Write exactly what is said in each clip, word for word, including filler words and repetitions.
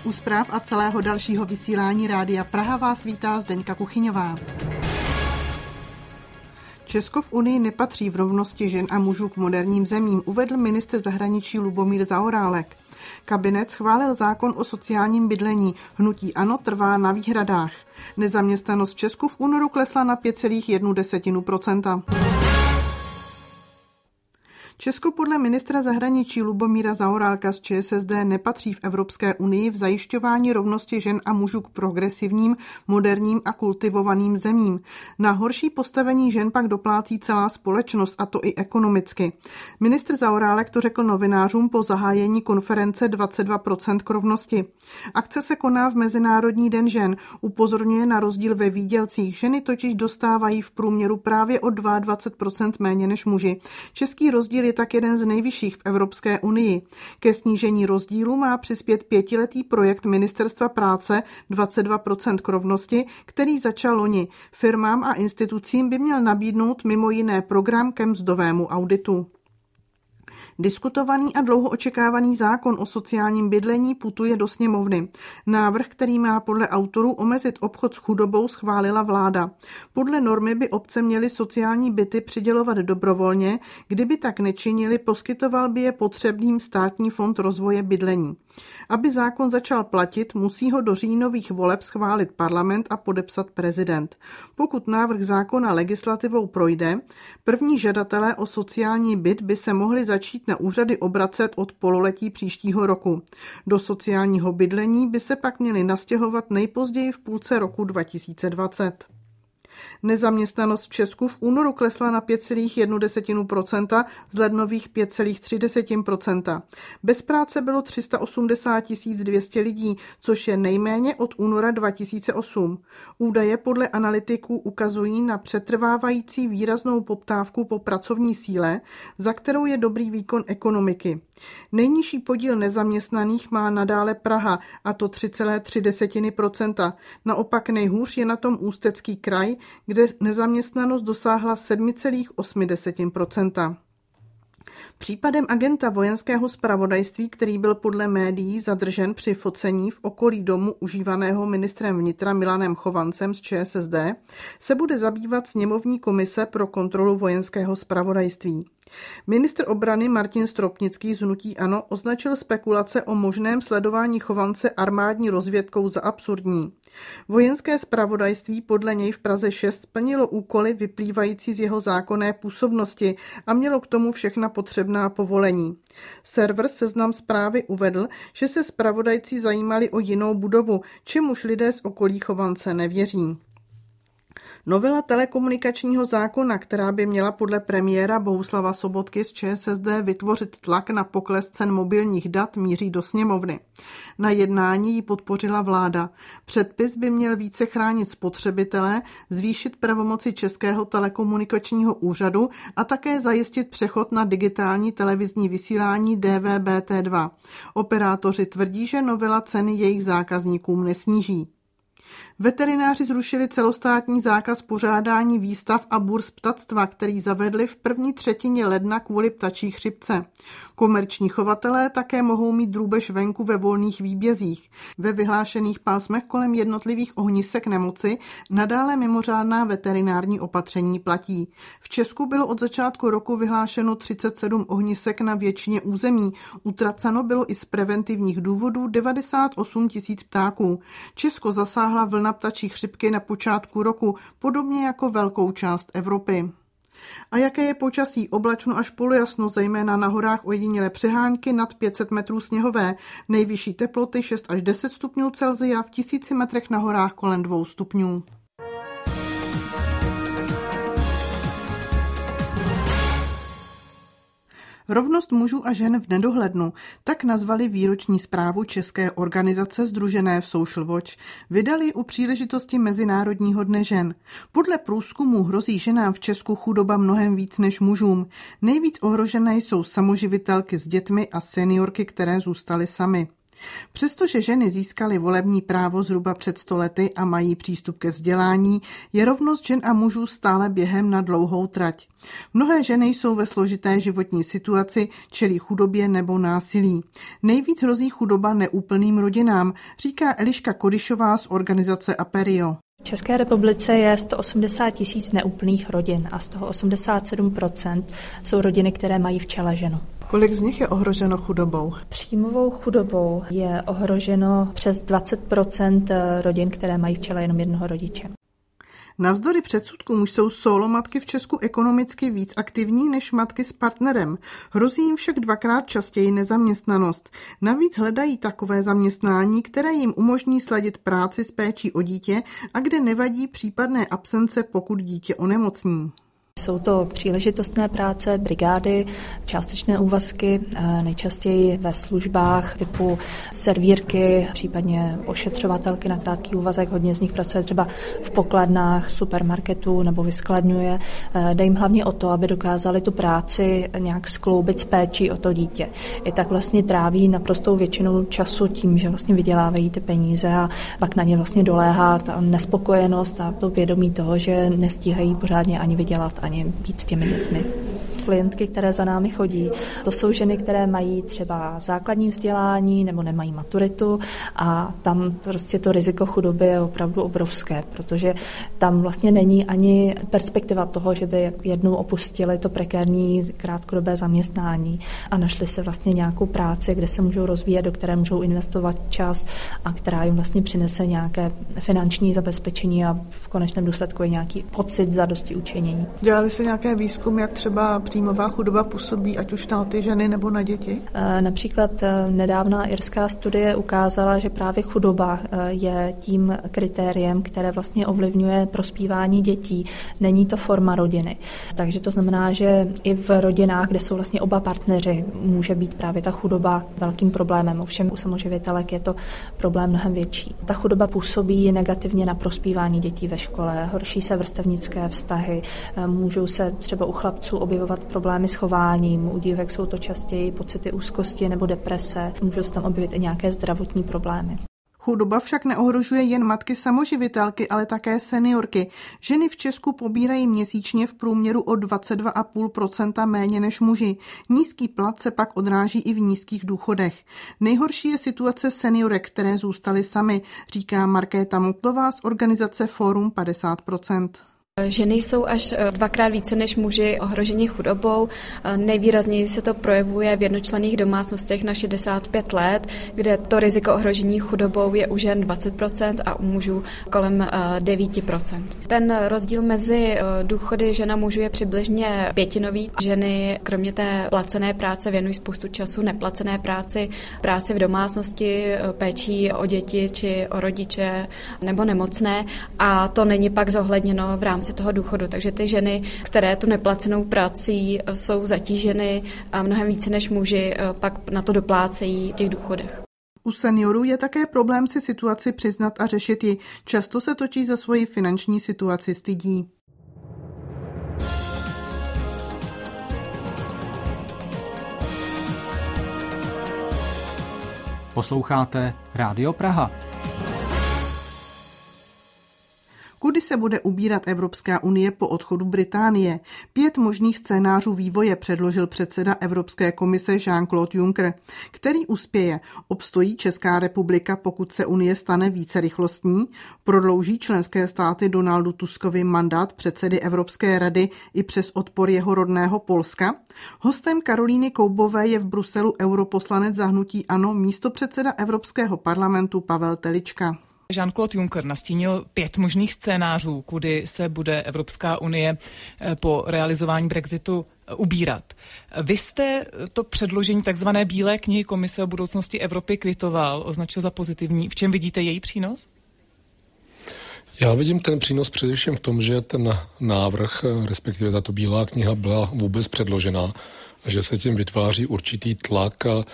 U zpráv a celého dalšího vysílání Rádia Praha vás vítá Zdeňka Kuchyňová. Česko v Unii nepatří v rovnosti žen a mužů k moderním zemím, uvedl ministr zahraničí Lubomír Zaorálek. Kabinet schválil zákon o sociálním bydlení. Hnutí ANO trvá na výhradách. Nezaměstnanost v Česku v únoru klesla na pět celá jedna procenta. Česko podle ministra zahraničí Lubomíra Zaorálka z ČSSD nepatří v Evropské unii v zajišťování rovnosti žen a mužů k progresivním, moderním a kultivovaným zemím. Na horší postavení žen pak doplácí celá společnost, a to i ekonomicky. Ministr Zaorálek to řekl novinářům po zahájení konference dvacet dva procent k rovnosti. Akce se koná v Mezinárodní den žen, upozorňuje na rozdíl ve výdělcích. Ženy totiž dostávají v průměru právě o dvacet dva procent méně než muži. Český rozdíl je tak jeden z nejvyšších v Evropské unii. Ke snížení rozdílu má přispět pětiletý projekt Ministerstva práce dvacet dva procent k rovnosti, který začal loni. Firmám a institucím by měl nabídnout mimo jiné program ke mzdovému auditu. Diskutovaný a dlouho očekávaný zákon o sociálním bydlení putuje do sněmovny. Návrh, který má podle autorů omezit obchod s chudobou, schválila vláda. Podle normy by obce měly sociální byty přidělovat dobrovolně, kdyby tak nečinili, poskytoval by je potřebným Státní fond rozvoje bydlení. Aby zákon začal platit, musí ho do říjnových voleb schválit parlament a podepsat prezident. Pokud návrh zákona legislativou projde, první žadatelé o sociální byt by se mohli začít na úřady obracet od pololetí příštího roku. Do sociálního bydlení by se pak měli nastěhovat nejpozději v půlce roku dva tisíce dvacet. Nezaměstnanost v Česku v únoru klesla na pět celá jedna procenta z lednových pět celá tři procenta. Bez práce bylo tři sta osmdesát tisíc dvě stě lidí, což je nejméně od února dva tisíce osm. Údaje podle analytiků ukazují na přetrvávající výraznou poptávku po pracovní síle, za kterou je dobrý výkon ekonomiky. Nejnižší podíl nezaměstnaných má nadále Praha, a to tři celá tři procenta. Naopak nejhůř je na tom Ústecký kraj, kde nezaměstnanost dosáhla sedm celá osm procenta. Případem agenta vojenského zpravodajství, který byl podle médií zadržen při focení v okolí domu užívaného ministrem vnitra Milanem Chovancem z ČSSD, se bude zabývat sněmovní komise pro kontrolu vojenského zpravodajství. Ministr obrany Martin Stropnický z hnutí ANO označil spekulace o možném sledování Chovance armádní rozvědkou za absurdní. Vojenské zpravodajství podle něj v Praze šest plnilo úkoly vyplývající z jeho zákonné působnosti a mělo k tomu všechna potřebná povolení. Server Seznam Zprávy uvedl, že se zpravodajci zajímali o jinou budovu, čemuž lidé z okolí Chovance nevěří. Novela telekomunikačního zákona, která by měla podle premiéra Bohuslava Sobotky z ČSSD vytvořit tlak na pokles cen mobilních dat, míří do sněmovny. Na jednání ji podpořila vláda. Předpis by měl více chránit spotřebitele, zvýšit pravomoci Českého telekomunikačního úřadu a také zajistit přechod na digitální televizní vysílání D V B T dva. Operátoři tvrdí, že novela ceny jejich zákazníkům nesníží. Veterináři zrušili celostátní zákaz pořádání výstav a burz ptactva, který zavedli v první třetině ledna kvůli ptačí chřipce. Komerční chovatelé také mohou mít drůbež venku ve volných výbězích. Ve vyhlášených pásmech kolem jednotlivých ohnisek nemoci nadále mimořádná veterinární opatření platí. V Česku bylo od začátku roku vyhlášeno třicet sedm ohnisek na většině území. Utraceno bylo i z preventivních důvodů devadesát osm tisíc ptáků. Česko zasáhla vlna ptačí chřipky na počátku roku, podobně jako velkou část Evropy. A jaké je počasí? Oblačno až polojasno, zejména na horách ojedinělé přehánky nad pět set metrů sněhové. Nejvyšší teploty šest až deset stupňů Celsia, v tisíci metrech na horách kolem dvou stupňů. Rovnost mužů a žen v nedohlednu, tak nazvali výroční zprávu české organizace sdružené v Social Watch. Vydali u příležitosti Mezinárodního dne žen. Podle průzkumu hrozí ženám v Česku chudoba mnohem víc než mužům. Nejvíc ohrožené jsou samoživitelky s dětmi a seniorky, které zůstaly samy. Přestože ženy získaly volební právo zhruba před sto lety a mají přístup ke vzdělání, je rovnost žen a mužů stále během na dlouhou trať. Mnohé ženy jsou ve složité životní situaci, čelí chudobě nebo násilí. Nejvíc hrozí chudoba neúplným rodinám, říká Eliška Kodyšová z organizace Aperio. V České republice je sto osmdesát tisíc neúplných rodin a z toho osmdesát sedm procent jsou rodiny, které mají v čele ženu. Kolik z nich je ohroženo chudobou? Příjmovou chudobou je ohroženo přes dvacet procent rodin, které mají v čele jenom jednoho rodiče. Navzdory předsudkům jsou solomatky v Česku ekonomicky víc aktivní než matky s partnerem. Hrozí jim však dvakrát častěji nezaměstnanost. Navíc hledají takové zaměstnání, které jim umožní sladit práci s péčí o dítě a kde nevadí případné absence, pokud dítě onemocní. Jsou to příležitostné práce, brigády, částečné úvazky, nejčastěji ve službách typu servírky, případně ošetřovatelky na krátký úvazek. Hodně z nich pracuje třeba v pokladnách supermarketu nebo vyskladňuje. Jde jim hlavně o to, aby dokázali tu práci nějak skloubit s péčí o to dítě. I tak vlastně tráví naprostou většinu času tím, že vlastně vydělávají ty peníze a pak na ně vlastně doléhá ta nespokojenost a to vědomí toho, že nestíhají pořádně ani vydělat, ani být s těmi dětmi. Klientky, které za námi chodí, to jsou ženy, které mají třeba základní vzdělání nebo nemají maturitu a tam prostě to riziko chudoby je opravdu obrovské, protože tam vlastně není ani perspektiva toho, že by jednou opustili to prekérní krátkodobé zaměstnání a našli se vlastně nějakou práci, kde se můžou rozvíjet, do které můžou investovat čas a která jim vlastně přinese nějaké finanční zabezpečení a v konečném důsledku je nějaký pocit zadosti učinění. Dělali se nějaké výzkum, jak třeba příjmová chudoba působí, ať už na ty ženy nebo na děti? Například nedávná irská studie ukázala, že právě chudoba je tím kritériem, které vlastně ovlivňuje prospívání dětí. Není to forma rodiny. Takže to znamená, že i v rodinách, kde jsou vlastně oba partneři, může být právě ta chudoba velkým problémem. Ovšem u samoživitelek je to problém mnohem větší. Ta chudoba působí negativně na prospívání dětí ve škole, horší se vrstevnické vztahy, můžou se třeba u chlapců objevovat problémy s chováním, u dívek jsou to častěji pocity úzkosti nebo deprese, můžou se tam objevit i nějaké zdravotní problémy. Chudoba však neohrožuje jen matky samoživitelky, ale také seniorky. Ženy v Česku pobírají měsíčně v průměru o dvacet dva celá pět procenta méně než muži. Nízký plat se pak odráží i v nízkých důchodech. Nejhorší je situace seniorek, které zůstaly samy, říká Markéta Motlová z organizace Fórum padesát procent. Ženy jsou až dvakrát více než muži ohroženi chudobou. Nejvýrazněji se to projevuje v jednočlenných domácnostech na šedesát pět let, kde to riziko ohrožení chudobou je u žen dvacet procent a u mužů kolem devět procent. Ten rozdíl mezi důchody žena mužů je přibližně pětinový. Ženy kromě té placené práce věnují spoustu času neplacené práci, práci v domácnosti, péčí o děti či o rodiče nebo nemocné a to není pak zohledněno v rámci toho důchodu. Takže ty ženy, které tu neplacenou prací jsou zatíženy a mnohem více než muži, pak na to doplácejí v těch důchodech. U seniorů je také problém si situaci přiznat a řešit ji. Často se totiž za svoji finanční situaci stydí. Posloucháte Rádio Praha. Kudy se bude ubírat Evropská unie po odchodu Británie? Pět možných scénářů vývoje předložil předseda Evropské komise Jean-Claude Juncker. Který uspěje? Obstojí Česká republika, pokud se unie stane více rychlostní? Prodlouží členské státy Donaldu Tuskovi mandát předsedy Evropské rady i přes odpor jeho rodného Polska? Hostem Karolíny Koubové je v Bruselu europoslanec za hnutí ANO, místopředseda Evropského parlamentu Pavel Telička. Jean-Claude Juncker nastínil pět možných scénářů, kudy se bude Evropská unie po realizování Brexitu ubírat. Vy jste to předložení takzvané Bílé knihy Komise o budoucnosti Evropy kvitoval, označil za pozitivní. V čem vidíte její přínos? Já vidím ten přínos především v tom, že ten návrh, respektive tato Bílá kniha byla vůbec předložena a že se tím vytváří určitý tlak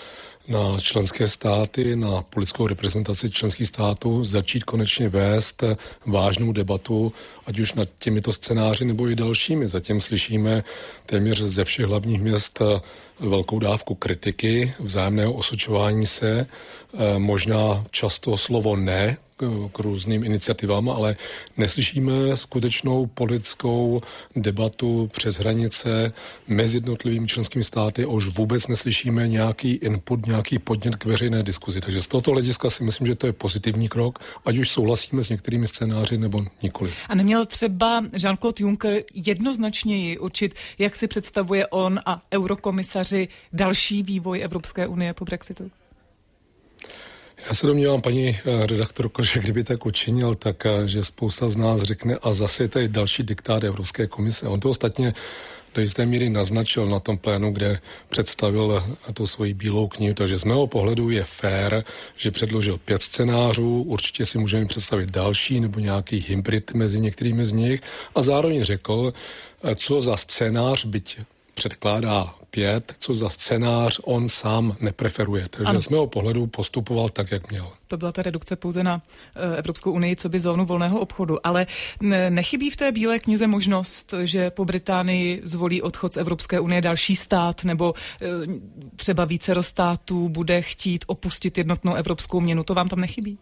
na členské státy, na politickou reprezentaci členských států začít konečně vést vážnou debatu, ať už nad těmito scénáři nebo i dalšími. Zatím slyšíme téměř ze všech hlavních měst velkou dávku kritiky, vzájemného osočování se, možná často slovo ne k různým iniciativám, ale neslyšíme skutečnou politickou debatu přes hranice mezi jednotlivými členskými státy, a už vůbec neslyšíme nějaký input, nějaký podnět k veřejné diskuzi. Takže z tohoto hlediska si myslím, že to je pozitivní krok, ať už souhlasíme s některými scénáři nebo nikoli. A neměl třeba Jean-Claude Juncker jednoznačněji určit, jak si představuje on a eurokomisaři další vývoj Evropské unie po Brexitu? Já se domnívám, paní redaktorko, že kdyby tak učinil, tak že spousta z nás řekne a zase je tady další diktát Evropské komise. On to ostatně do jisté míry naznačil na tom plénu, kde představil tu svoji bílou knihu. Takže z mého pohledu je fér, že předložil pět scénářů, určitě si můžeme představit další nebo nějaký hybrid mezi některými z nich a zároveň řekl, co za scénář, byť předkládá pět, co za scénář on sám nepreferuje. Takže ano. Z mého pohledu postupoval tak, jak měl. To byla ta redukce pouze na Evropskou unii, co by zónu volného obchodu. Ale nechybí v té bílé knize možnost, že po Británii zvolí odchod z Evropské unie další stát, nebo třeba vícero států bude chtít opustit jednotnou evropskou měnu? To vám tam nechybí?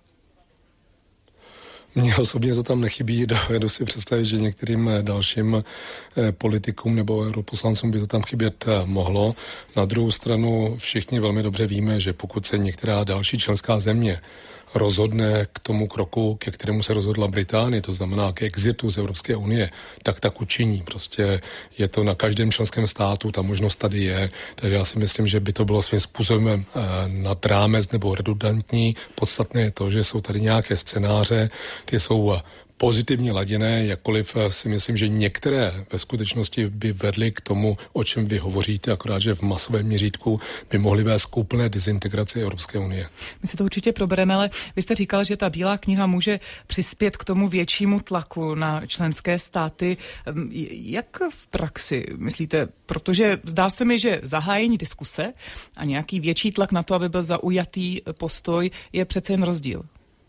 Mně osobně to tam nechybí, dovedu si představit, že některým dalším politikům nebo europoslancům by to tam chybět mohlo. Na druhou stranu všichni velmi dobře víme, že pokud se některá další členská země rozhodne k tomu kroku, ke kterému se rozhodla Británie, to znamená k exitu z Evropské unie, tak tak učiní. Prostě je to na každém členském státu, ta možnost tady je, takže já si myslím, že by to bylo svým způsobem eh, nad rámec nebo redundantní. Podstatné je to, že jsou tady nějaké scénáře, ty jsou pozitivně laděné, jakkoliv si myslím, že některé ve skutečnosti by vedly k tomu, o čem vy hovoříte, akorát, že v masovém měřítku by mohly vést k úplné dezintegraci Evropské unie. My si to určitě probereme, ale vy jste říkal, že ta bílá kniha může přispět k tomu většímu tlaku na členské státy. Jak v praxi myslíte? Protože zdá se mi, že zahájení diskuse a nějaký větší tlak na to, aby byl zaujatý postoj, je přece jen rozdíl.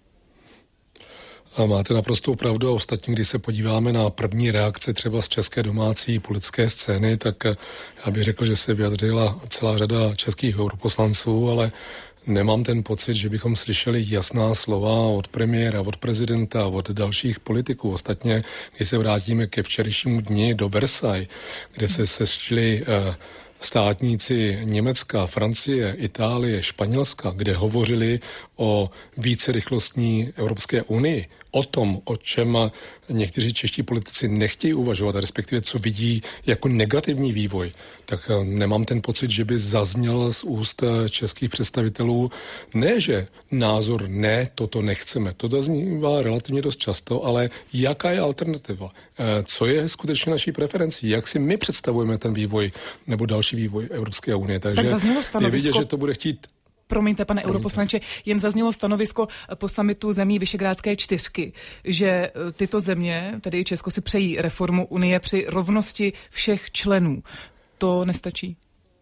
A máte naprostou pravdu a ostatně, když se podíváme na první reakce třeba z české domácí politické scény, tak já bych řekl, že se vyjadřila celá řada českých europoslanců, ale nemám ten pocit, že bychom slyšeli jasná slova od premiéra, od prezidenta, od dalších politiků. Ostatně, když se vrátíme ke včerejšímu dni do Versailles, kde se sešli uh, státníci Německa, Francie, Itálie, Španělska, kde hovořili o vícerychlostní Evropské unii, o tom, o čem někteří čeští politici nechtějí uvažovat, respektive co vidí jako negativní vývoj, tak nemám ten pocit, že by zazněl z úst českých představitelů ne, že názor ne, toto nechceme. To zaznívá relativně dost často, ale jaká je alternativa? Co je skutečně naší preferencí? Jak si my představujeme ten vývoj nebo další vývoj Evropské unie? Takže tak zaznělo stanovisko. Je vidět, že to bude chtít. Promiňte, pane europoslanče, jen zaznělo stanovisko po summitu zemí Visegrádské čtyřky, že tyto země, tedy i Česko, si přejí reformu Unie při rovnosti všech členů. To nestačí?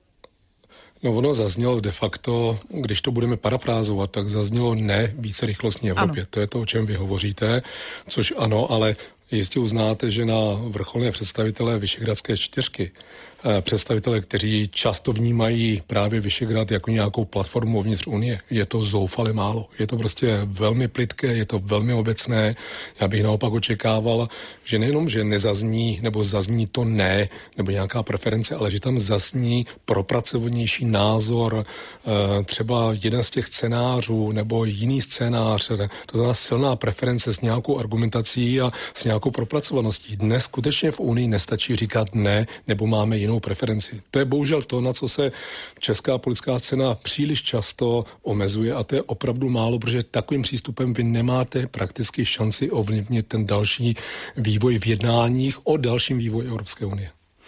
No ono zaznělo de facto, když to budeme parafrázovat, tak zaznělo ne více rychlostní Evropě. Ano. To je to, o čem vy hovoříte, což ano, ale jistě uznáte, že na vrcholné představitelé Visegrádské čtyřky, představitelé, kteří často vnímají právě Visegrád jako nějakou platformu uvnitř Unie. Je to zoufale málo. Je to prostě velmi plytké, je to velmi obecné. Já bych naopak očekával, že nejenom, že nezazní nebo zazní to ne, nebo nějaká preference, ale že tam zazní propracovanější názor, třeba jeden z těch scénářů nebo jiný scénář, to znamená silná preference s nějakou argumentací a s nějakou propracovaností. Dnes skutečně v Unii nestačí říkat ne, nebo máme jinou preferenci. To je bohužel to, na co se česká politická scéna příliš často omezuje a to je opravdu málo, protože takovým přístupem vy nemáte prakticky šanci ovlivnit ten další vývoj v jednáních o dalším vývoji Evropské unie.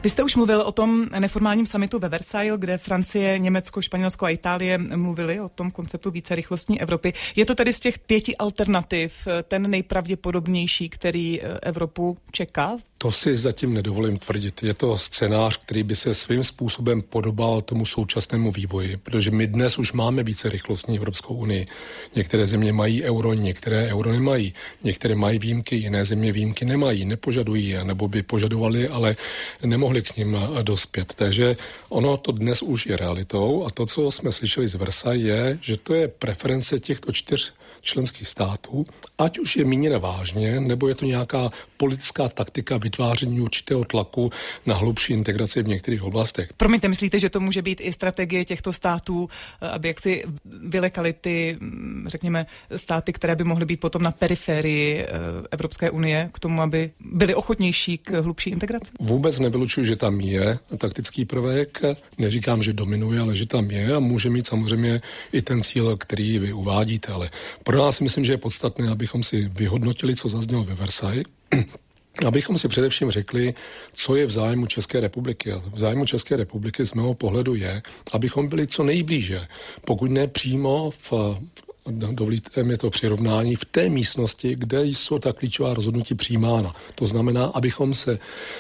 Vy jste už mluvil o tom neformálním summitu ve Versailles, kde Francie, Německo, Španělsko a Itálie mluvili o tom konceptu vícerychlostní Evropy. Je to tedy z těch pěti alternativ ten nejpravděpodobnější, který Evropu čeká? To si zatím nedovolím tvrdit. Je to scénář, který by se svým způsobem podobal tomu současnému vývoji, protože my dnes už máme vícerychlostní Evropskou unii. Některé země mají euro, některé euro nemají. Některé mají výjimky, jiné země výjimky nemají, nepožadují, nebo by požadovali, ale nemohli k nim dospět. Takže ono to dnes už je realitou a to, co jsme slyšeli z Versailles, je, že to je preference těchto čtyř členských států, ať už je míněna vážně, nebo je to nějaká politická taktika vytváření určitého tlaku na hlubší integraci v některých oblastech. Promiňte, myslíte, že to může být i strategie těchto států, aby jaksi vylekali ty, řekněme, státy, které by mohly být potom na periferii Evropské unie, k tomu, aby byly ochotnější k hlubší integraci? Vůbec nevylučuji, že tam je taktický prvek. Neříkám, že dominuje, ale že tam je a může mít samozřejmě i ten cíl, který vy uvádíte, ale pro nás myslím, že je podstatné, abychom si vyhodnotili, co zaznělo ve Versailles, abychom si především řekli, co je v zájmu České republiky. A v zájmu České republiky z mého pohledu je, abychom byli co nejblíže, pokud ne přímo v dovolíte mi to přirovnání, v té místnosti, kde jsou ta klíčová rozhodnutí přijímána. To znamená, abychom se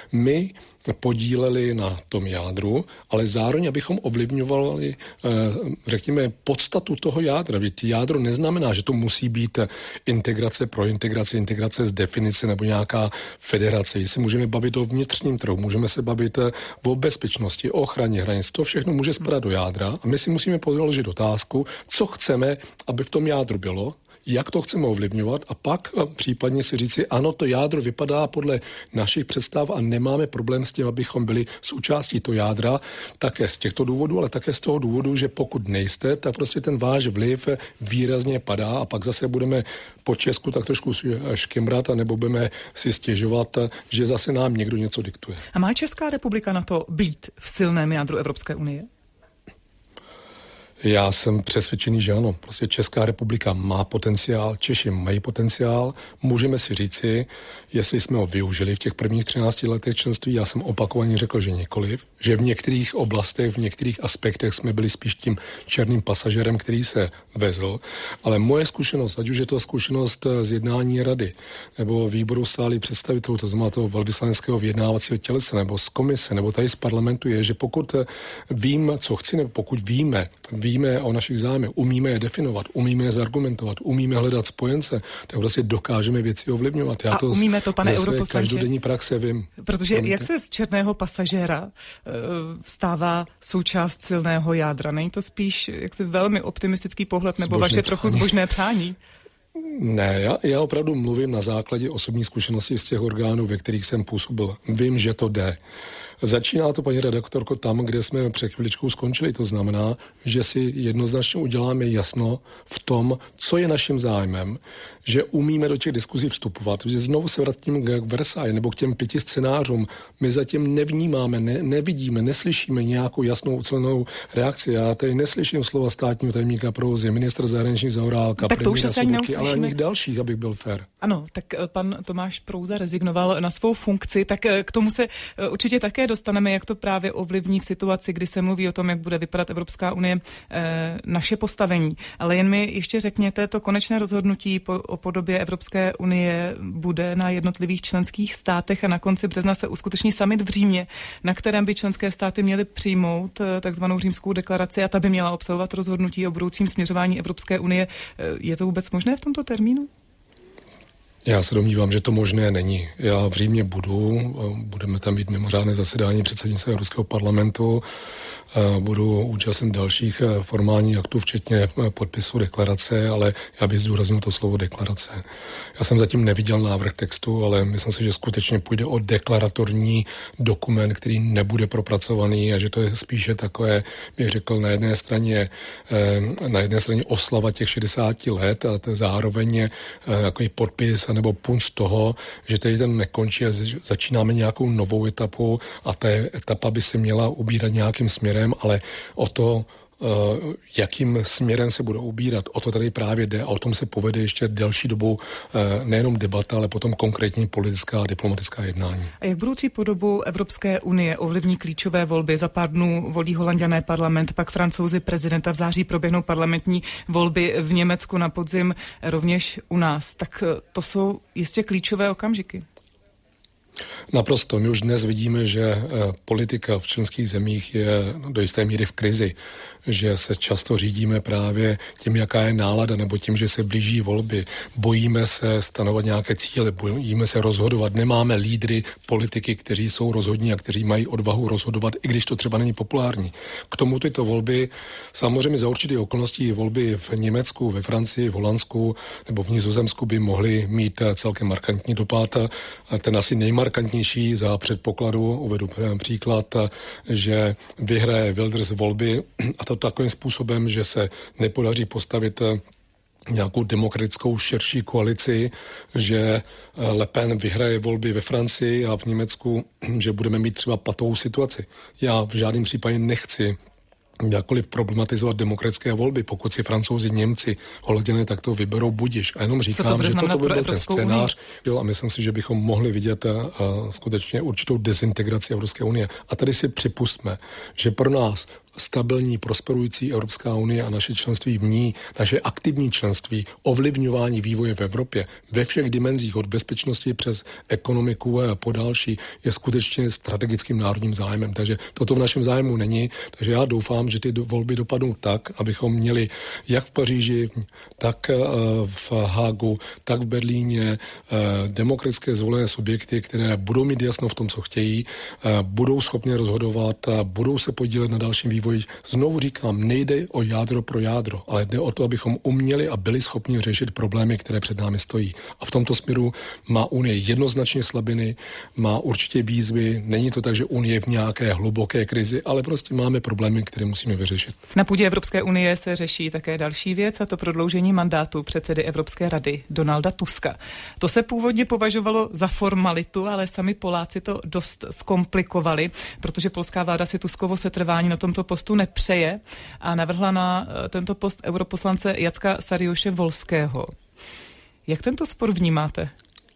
my podíleli na tom jádru, ale zároveň, abychom ovlivňovali, řekněme, podstatu toho jádra. Víte, jádro neznamená, že to musí být integrace pro integraci, integrace z definice nebo nějaká federace. Jestli můžeme bavit o vnitřním trhu, můžeme se bavit o bezpečnosti, o ochraně hranic. To všechno může spadat do jádra a my si musíme položit otázku, co chceme, aby v tom jádru bylo, jak to chceme ovlivňovat a pak případně si říci, ano, to jádro vypadá podle našich představ a nemáme problém s tím, abychom byli součástí toho jádra, také z těchto důvodů, ale také z toho důvodu, že pokud nejste, tak prostě ten váš vliv výrazně padá a pak zase budeme po Česku tak trošku škemrat a nebo budeme si stěžovat, že zase nám někdo něco diktuje. A má Česká republika na to být v silném jádru Evropské unie? Já jsem přesvědčený, že ano. Prostě Česká republika má potenciál, Češi mají potenciál. Můžeme si říci, jestli jsme ho využili v těch prvních třinácti letech členství. Já jsem opakovaně řekl, že nikoliv. Že v některých oblastech, v některých aspektech jsme byli spíš tím černým pasažerem, který se vezl. Ale moje zkušenost, ať už je to zkušenost z jednání rady, nebo výboru stálých představitelů, to znamená toho velvyslaneckého vyjednávacího tělesa, nebo z komise, nebo tady z parlamentu, je, že pokud vím, co chci, nebo pokud víme, víme o našich zájmech, umíme je definovat, umíme je zargumentovat, umíme hledat spojence, tak vlastně dokážeme věci ovlivňovat. Já a to umíme to, pane ze své europoslanče? každodenní praxe vím. Protože jak se z černého pasažéra stává součást silného jádra? Není to spíš jaksi velmi optimistický pohled nebo Zbožné vaše trochu přání. zbožné přání? Ne, já, já opravdu mluvím na základě osobní zkušenosti z těch orgánů, ve kterých jsem působil. Vím, že to jde. Začíná to, paní redaktorko, tam, kde jsme před chviličkou skončili. To znamená, že si jednoznačně uděláme jasno v tom, co je naším zájmem, že umíme do těch diskuzí vstupovat. Že znovu se vrátím k Versailles nebo k těm pěti scénářům. My zatím nevnímáme, ne, nevidíme, neslyšíme nějakou jasnou ucelenou reakci. Já tady neslyším slova státního tajemníka Prouzy, ministr zahraničních Zaorálka, tak to už premiéra se ani Sobotky, ale ani dalších, abych byl fér. Ano, tak pan Tomáš Prouza rezignoval na svou funkci, tak k tomu se určitě také dostaneme, jak to právě ovlivní v situaci, kdy se mluví o tom, jak bude vypadat Evropská unie, naše postavení. Ale jen mi ještě řekněte, to konečné rozhodnutí o podobě Evropské unie bude na jednotlivých členských státech a na konci března se uskuteční summit v Římě, na kterém by členské státy měly přijmout takzvanou římskou deklaraci a ta by měla obsahovat rozhodnutí o budoucím směřování Evropské unie. Je to vůbec možné v tomto termínu? Já se domnívám, že to možné není. Já v Římě budu, budeme tam mít mimořádné zasedání předsednictva Evropského parlamentu, budu účastnit dalších formálních aktů, včetně podpisu deklarace, ale já bych zdůraznil to slovo deklarace. Já jsem zatím neviděl návrh textu, ale myslím si, že skutečně půjde o deklaratorní dokument, který nebude propracovaný a že to je spíše takové, bych řekl, na jedné straně, na jedné straně oslava těch šedesáti let a to zároveň je takový podpis nebo punc toho, že tady ten nekončí a začínáme nějakou novou etapu a ta etapa by se měla ubírat nějakým směrem, ale o to jakým směrem se bude ubírat. O to tady právě jde a o tom se povede ještě delší dobu nejenom debata, ale potom konkrétní politická a diplomatická jednání. A jak budoucí podobu Evropské unie ovlivní klíčové volby? Za pár dnů volí Holanďané parlament, pak Francouzi prezidenta, v září proběhnou parlamentní volby v Německu na podzim, rovněž u nás. Tak to jsou jistě klíčové okamžiky. Naprosto. My už dnes vidíme, že politika v členských zemích je do jisté míry v krizi, že se často řídíme právě tím, jaká je nálada, nebo tím, že se blíží volby. Bojíme se stanovat nějaké cíle, bojíme se rozhodovat. Nemáme lídry politiky, kteří jsou rozhodní a kteří mají odvahu rozhodovat, i když to třeba není populární. K tomu tyto volby, samozřejmě za určitých okolností volby v Německu, ve Francii, v Holandsku nebo v Nizozemsku by mohly mít celkem markantní dopad. Ten asi nejmarkantnější za předpokladu, uvedu příklad, že vyhraje Wilders volby a to takovým způsobem, že se nepodaří postavit nějakou demokratickou širší koalici, že Le Pen vyhraje volby ve Francii a v Německu, že budeme mít třeba patovou situaci. Já v žádném případě nechci jakkoliv problematizovat demokratické volby. Pokud si Francouzi, Němci, Holanďané tak to vyberou, budiš. A jenom říkám, to že toto by byl ten scénář. Jo, a myslím si, že bychom mohli vidět uh, skutečně určitou dezintegraci Evropské unie. A tady si připustme, že pro nás stabilní, prosperující Evropská unie a naše členství v ní, naše aktivní členství, ovlivňování vývoje v Evropě ve všech dimenzích od bezpečnosti přes ekonomiku a po další je skutečně strategickým národním zájmem. Takže toto v našem zájmu není. Takže já doufám, že ty volby dopadnou tak, abychom měli jak v Paříži, tak v Hágu, tak v Berlíně demokratické zvolené subjekty, které budou mít jasno v tom, co chtějí, budou schopni rozhodovat, budou se podílet na dalším vývoji. Znovu říkám, nejde o jádro pro jádro, ale jde o to, abychom uměli a byli schopni řešit problémy, které před námi stojí. A v tomto směru má Unie jednoznačně slabiny, má určitě výzvy. Není to tak, že Unie je v nějaké hluboké krizi, ale prostě máme problémy, které musíme vyřešit. Na půdě Evropské unie se řeší také další věc, a to prodloužení mandátu předsedy Evropské rady Donalda Tuska. To se původně považovalo za formalitu, ale sami Poláci to dost zkomplikovali, protože polská vláda si Tuskovo setrvání na tomto postu nepřeje a navrhla na tento post europoslance Jacka Saryusze-Wolského. Jak tento spor vnímáte?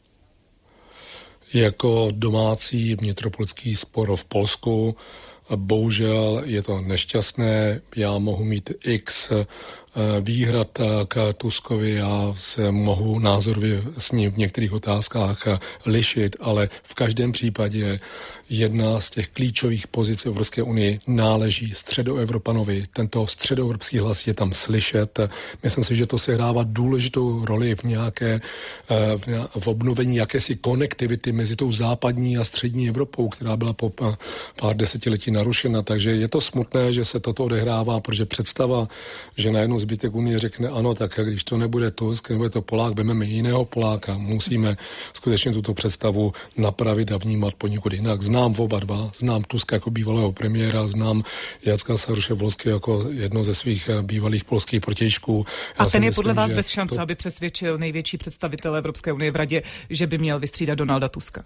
Jako domácí vnitropolitický spor v Polsku, bohužel je to nešťastné. Já mohu mít x výhrad k Tuskovi, já se mohu názorově s ním v některých otázkách lišit, ale v každém případě jedna z těch klíčových pozic Evropské unie náleží Středoevropanovi. Tento středoevropský hlas je tam slyšet. Myslím si, že to sehrává důležitou roli v nějaké v obnovení jakési konektivity mezi tou západní a střední Evropou, která byla po pár desetiletí narušena. Takže je to smutné, že se toto odehrává, protože představa, že najednou zbytek unie řekne ano, tak když to nebude Tusk, nebude to Polák, vezmeme jiného Poláka. Musíme skutečně tuto představu napravit a vnímat poněkud jinak. Znám oba dva, znám Tuska jako bývalého premiéra, znám Jacka Saryusze-Wolského jako jedno ze svých bývalých polských protějšků. A ten je podle vás bez šance, to... aby přesvědčil největší představitel Evropské unie v radě, že by měl vystřídat Donalda Tuska?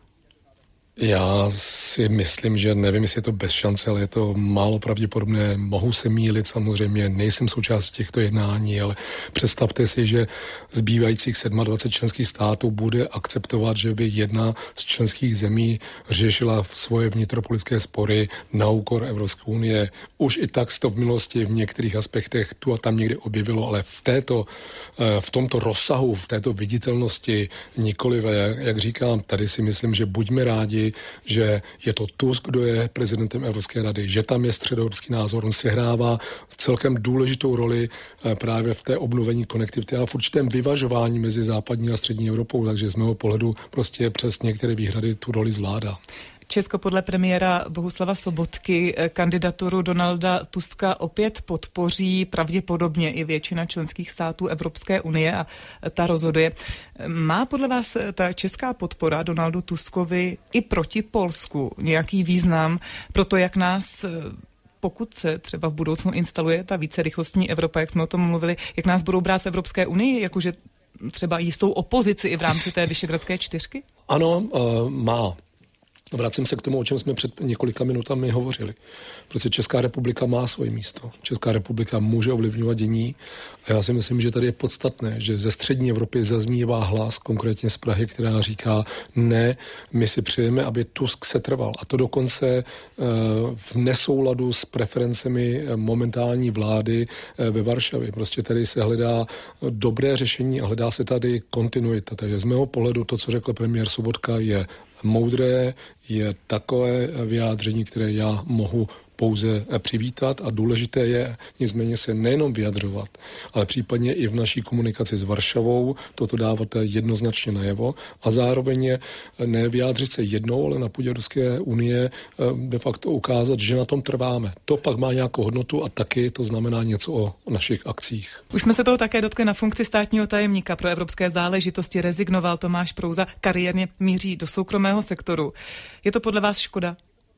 Já si myslím, že nevím, jestli je to bez šance, ale je to málo pravděpodobné. Mohu se mýlit samozřejmě, nejsem součástí těchto jednání, ale představte si, že zbývajících dvacet sedm členských států bude akceptovat, že by jedna z členských zemí řešila svoje vnitropolitické spory na úkor Evropské unie. Už i tak se to v minulosti v některých aspektech tu a tam někdy objevilo, ale v, této, v tomto rozsahu, v této viditelnosti nikoliv, jak, jak říkám, tady si myslím, že buďme rádi, že je to Tusk, kdo je prezidentem Evropské rady, že tam je středoevropský názor, on sehrává celkem důležitou roli právě v té obnovení konektivity a v určitém vyvažování mezi západní a střední Evropou, takže z mého pohledu prostě přes některé výhrady tu roli zvládá. Česko podle premiéra Bohuslava Sobotky kandidaturu Donalda Tuska opět podpoří, pravděpodobně i většina členských států Evropské unie a ta rozhoduje. Má podle vás ta česká podpora Donaldu Tuskovi i proti Polsku nějaký význam pro to, jak nás, pokud se třeba v budoucnu instaluje ta vícerychlostní Evropa, jak jsme o tom mluvili, jak nás budou brát v Evropské unii, jakože třeba jistou opozici i v rámci té Visegrádské čtyřky? Ano, uh, má. Vracím se k tomu, o čem jsme před několika minutami hovořili. Protože Česká republika má svoje místo. Česká republika může ovlivňovat dění a já si myslím, že tady je podstatné, že ze střední Evropy zaznívá hlas, konkrétně z Prahy, která říká, ne, my si přejeme, aby Tusk se trval. A to dokonce v nesouladu s preferencemi momentální vlády ve Varšavě. Prostě tady se hledá dobré řešení a hledá se tady kontinuita. Takže z mého pohledu to, co řekl premiér Sobotka, je moudré, je takové vyjádření, které já mohu pouze přivítat a důležité je nicméně se nejenom vyjadřovat, ale případně i v naší komunikaci s Varšavou toto dávat jednoznačně najevo a zároveň je nevyjádřit se jednou, ale na půdě Evropské unie de facto ukázat, že na tom trváme. To pak má nějakou hodnotu a taky to znamená něco o našich akcích. Už jsme se toho také dotkli. Na funkci státního tajemníka pro evropské záležitosti rezignoval Tomáš Prouza, kariérně míří do soukromého sektoru. Je to podle vás škoda?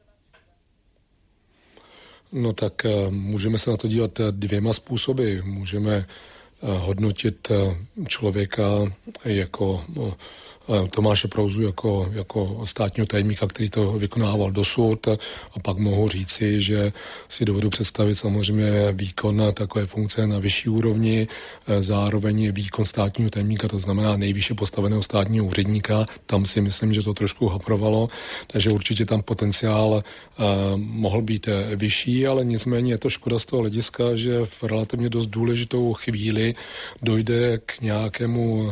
No tak můžeme se na to dívat dvěma způsoby. Můžeme hodnotit člověka jako Tomáše Prouzu jako, jako státního tajemníka, který to vykonával dosud a pak mohu říci, že si dovedu představit samozřejmě výkon takové funkce na vyšší úrovni, zároveň výkon státního tajemníka, to znamená nejvýše postaveného státního úředníka, tam si myslím, že to trošku haprovalo, takže určitě tam potenciál uh, mohl být vyšší, ale nicméně je to škoda z toho hlediska, že v relativně dost důležitou chvíli dojde k nějakému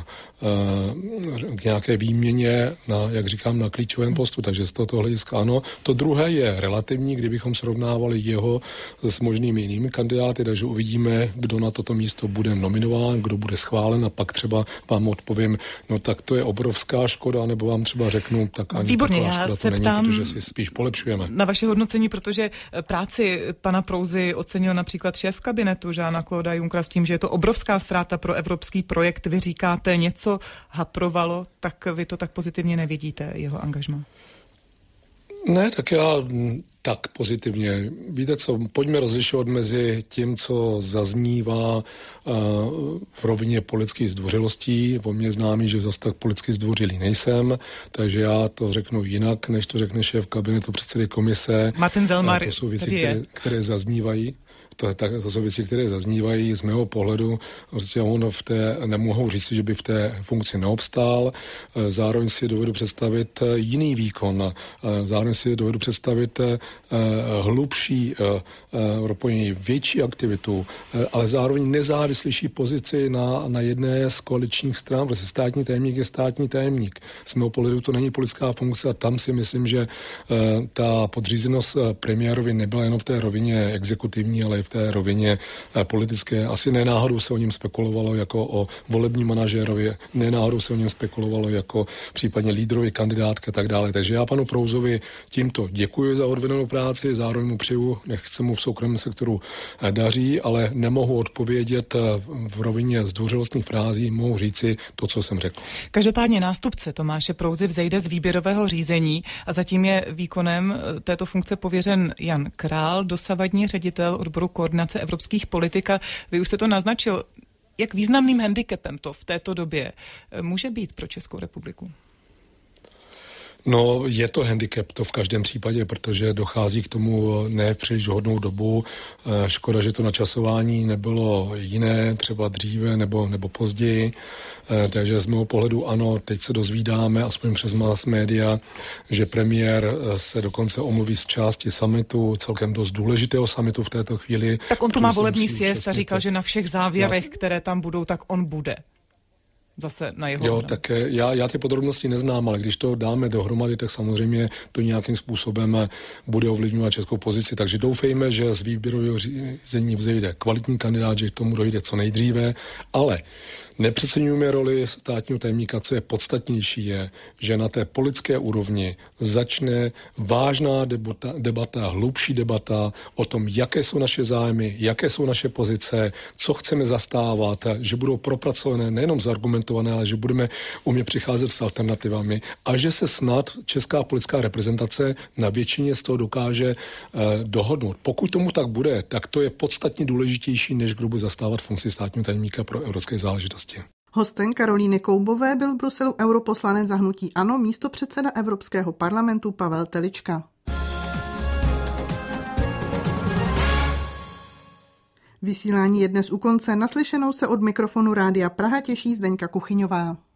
k nějaké výměně na, jak říkám, na klíčovém postu, takže z tohoto hlediska ano. To druhé je relativní, kdybychom srovnávali jeho s možnými jinými kandidáty, takže uvidíme, kdo na toto místo bude nominován, kdo bude schválen a pak třeba vám odpovím, no tak to je obrovská škoda, nebo vám třeba řeknu, tak ani Výborně, taková škoda já to se není, ptám protože si spíš polepšujeme. Na vaše hodnocení, protože práci pana Prouzy ocenil například šéf kabinetu Jeana-Clauda Junckera s tím, že je to obrovská ztráta pro evropský projekt. Vy říkáte něco haprovalo, tak vy to tak pozitivně nevidíte, jeho angažmá? Ne, tak já tak pozitivně. Víte co, pojďme rozlišovat mezi tím, co zaznívá uh, v rovině politických zdvořilostí. O mě známý, že zase tak politicky zdvořilý nejsem, takže já to řeknu jinak, než to řekne šéf kabinetu předsedy komise. Martin Zelmar, to jsou věci, které, které zaznívají. To, tak, to jsou věci, které zaznívají z mého pohledu. Prostě on v té, nemohou říct, že by v té funkci neobstál. Zároveň si dovedu představit jiný výkon. Zároveň si dovedu představit hlubší, větší aktivitu, ale zároveň nezávislejší pozici na, na jedné z koaličních stran. Prostě státní tajemník je státní tajemník. Z mého pohledu to není politická funkce a tam si myslím, že ta podřízenost premiérovi nebyla jenom v té rovině exekutivní, ale i v té rovině politické. Asi nenáhodou se o něm spekulovalo jako o volební manažérovi, nenáhodou se o něm spekulovalo jako případně lídrovi kandidátky a tak dále. Takže já panu Prouzovi tímto děkuji za odvedenou práci, zároveň mu přeju, nechci mu v soukromém sektoru daří, ale nemohu odpovědět v rovině zdvořilostních frází, mohu říci to, co jsem řekl. Každopádně nástupce Tomáše Prouzy vzejde z výběrového řízení a zatím je výkonem této funkce pověřen Jan Král, dosavadní ředitel odboru koordinace evropských politik. A vy už jste to naznačil, jak významným handicapem to v této době může být pro Českou republiku? No, je to handicap, to v každém případě, protože dochází k tomu ne v příliš hodnou dobu. Škoda, že to načasování nebylo jiné, třeba dříve nebo, nebo později. Takže z mého pohledu ano, teď se dozvídáme, aspoň přes mass média, že premiér se dokonce omluví z části summitu, celkem dost důležitého summitu v této chvíli. Tak on tu má volební sjezd a říkal, že na všech závěrech, které tam budou, tak on bude. Zase na jeho Jo, tak já, já ty podrobnosti neznám, ale když to dáme dohromady, tak samozřejmě to nějakým způsobem bude ovlivňovat českou pozici. Takže doufejme, že z výběrového řízení vzejde kvalitní kandidát, že k tomu dojde co nejdříve, ale nepřeceňujeme roli státního tajemníka, co je podstatnější je, že na té politické úrovni začne vážná debata, debata, hlubší debata o tom, jaké jsou naše zájmy, jaké jsou naše pozice, co chceme zastávat, že budou propracované, nejenom zargumentované, ale že budeme umět přicházet s alternativami a že se snad česká politická reprezentace na většině z toho dokáže eh, dohodnout. Pokud tomu tak bude, tak to je podstatně důležitější, než kdo bude zastávat funkci státního tajemníka pro evropské záležitosti. Hostem Karolíny Koubové byl v Bruselu europoslanec za hnutí ANO, místopředseda Evropského parlamentu Pavel Telička. Vysílání je dnes u konce. Naslyšenou se od mikrofonu Rádia Praha těší Zdeňka Kuchyňová.